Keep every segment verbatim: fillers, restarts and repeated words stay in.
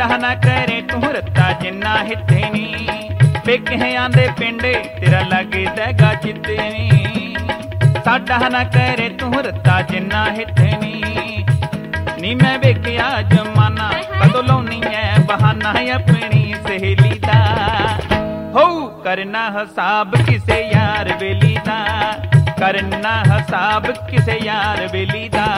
ਸਾਡਾ ਨਾ ਕਰੇ ਤੂੰ ਰੱਤਾ ਜਿੰਨਾ ਹਿੱਥੇ ਨੀ ਪੇਕਿਆਂ ਦੇ ਪਿੰਡੇ ਤੇਰਾ ਲੱਗਦਾ ਗਾ ਚਿੱਤੇ ਨੀ ਸਾਡਾ ਨਾ ਕਰੇ ਤੂੰ ਰੱਤਾ ਜਿੰਨਾ ਹਿੱਥੇ ਨੀ ਨੀ ਮੈਂ ਵੇਖਿਆ ਜਮਾਨਾ ਕਦੋਂ ਲਾਉਣੀ ਐ ਬਹਾਨਾ ਆਪਣੀ ਸਹੇਲੀ ਦਾ ਹੋ ਕਰਨਾ ਹਿਸਾਬ ਕਿਸੇ ਯਾਰ ਵੇਲੀ ਦਾ ਕਰਨਾ ਹਿਸਾਬ ਕਿਸੇ ਯਾਰ ਵੇਲੀ ਦਾ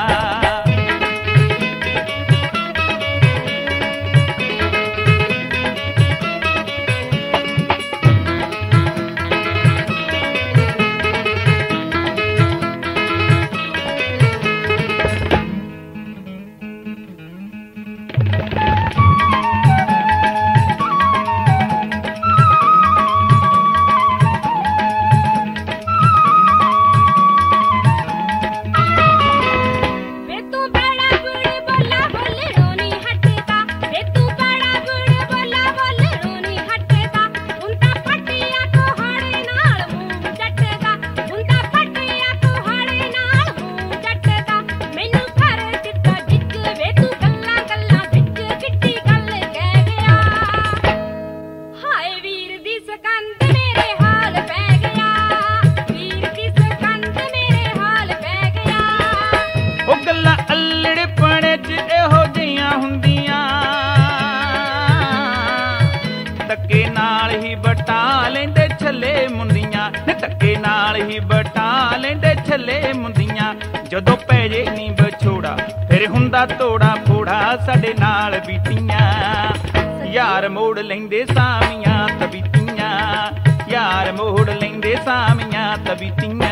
ਧੱਕੇ ਨਾਲ ਹੀ ਬਟਾ ਲੈਂਦੇ ਛੱਲੇ ਮੁੰਦੀਆਂ ਧੱਕੇ ਨਾਲ ਹੀ ਬਟਾ ਲੈਂਦੇ ਛੱਲੇ ਮੁੰਦੀਆਂ ਜਦੋਂ ਪੈ ਜੇ ਨੀ ਵਿਛੋੜਾ ਫਿਰ ਹੁੰਦਾ ਤੋੜਾ ਫੋੜਾ ਸਾਡੇ ਨਾਲ ਬੀਤੀਆਂ ਯਾਰ ਮੋੜ ਲੈਂਦੇ ਸਾਮੀਆਂ ਤਬੀਤੀਆਂ ਯਾਰ ਮੋੜ ਲੈਂਦੇ ਸਾਮੀਆਂ ਤਬੀਤੀਆਂ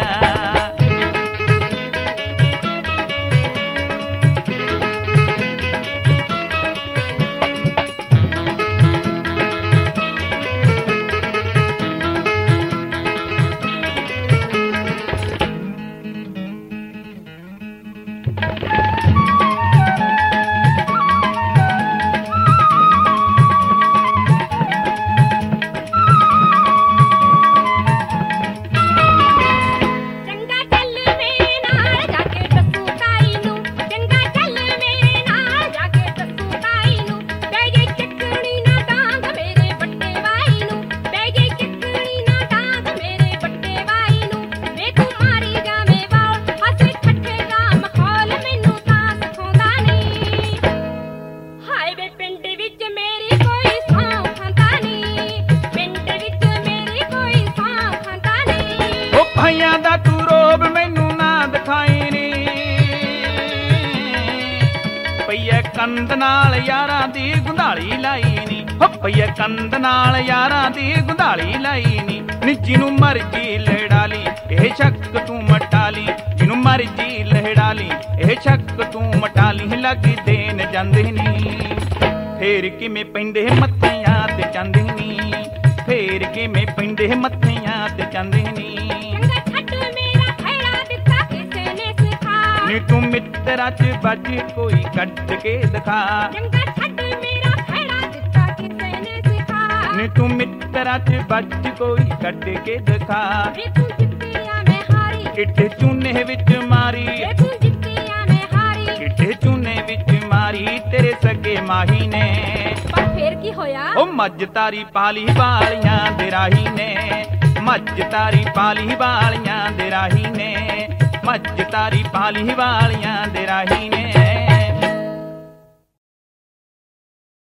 ਭਾਈਆਂ ਦਾ ਤੂੰ ਰੋਬ ਮੈਨੂੰ ਨਾ ਦਿਖਾਈ ਨੀ ਪਈਏ ਕੰਧ ਨਾਲ ਯਾਰਾਂ ਦੀ ਗੁੰਧਾਲੀ ਲਾਈ ਨੀ ਹੋ ਪਈਏ ਕੰਧ ਨਾਲ ਯਾਰਾਂ ਦੀ ਗੁੰਧਾਲੀ ਲਾਈ ਨੀ ਨੀ ਜਿਹਨੂੰ ਮਰਜੀ ਲੜਾ ਲਈ ਇਹ ਸ਼ੱਕ ਤੂੰ ਮਟਾ ਲਈ ਜਿਹਨੂੰ ਮਰਜੀ ਲੜਾ ਲਈ ਇਹ ਸ਼ੱਕ ਤੂੰ ਮਟਾ ਲਈ ਲੱਗ ਦੇਣ ਜਾਂਦੇ ਨੀ ਫੇਰ ਕਿਵੇਂ ਪੈਂਦੇ ਮੱਥਿਆਂ ਤੇ ਚੰਦ ਨੀ ਫੇਰ ਕਿਵੇਂ ਪੈਂਦੇ ਮੱਥਿਆਂ ਤੇ ਚੰਦ ਨੀ ਨੀ ਤੂੰ ਮਿੱਤਰਾਂ ਚ ਵੱਜ ਕੋਈ ਕੱਢ ਕੇ ਦਿਖਾ ਚੰਗਾ ਛੱਡ ਮੇਰਾ ਖੈੜਾ ਦਿੱਤਾ ਕਿਸੇ ਨੇ ਸਿਖਾ ਨੀ ਤੂੰ ਮਿੱਤਰਾਂ ਚ ਵੱਜ ਕੋਈ ਕੱਢ ਕੇ ਦਿਖਾ ਵੇ ਤੂੰ ਜਿੱਤਿਆ ਮੈਂ ਹਾਰੀ ਇੱਟੇ ਚੂਨੇ ਵਿੱਚ ਮਾਰੀ ਵੇ ਤੂੰ ਜਿੱਤਿਆ ਮੈਂ ਹਾਰੀ ਇੱਟੇ ਚੂਨੇ ਵਿੱਚ ਮਾਰੀ ਤੇਰੇ ਸਕੇ ਮਾਹੀ ਨੇ ਪਰ ਫੇਰ ਕੀ ਹੋਇਆ ਉਹ ਮੱਝ ਤਾਰੀ ਪਾਲੀ ਵਾਲੀਆਂ ਦੇ ਰਾਹੀ ਨੇ ਮੱਝ ਤਾਰੀ ਪਾਲੀ ਵਾਲੀਆਂ ਦੇ ਰਾਹੀ ਨੇ ਮੱਝ ਤਾਰੀ ਪਾਲੀ ਵਾਲੀਆਂ ਦੇ ਰਾਹੀ ਨੇ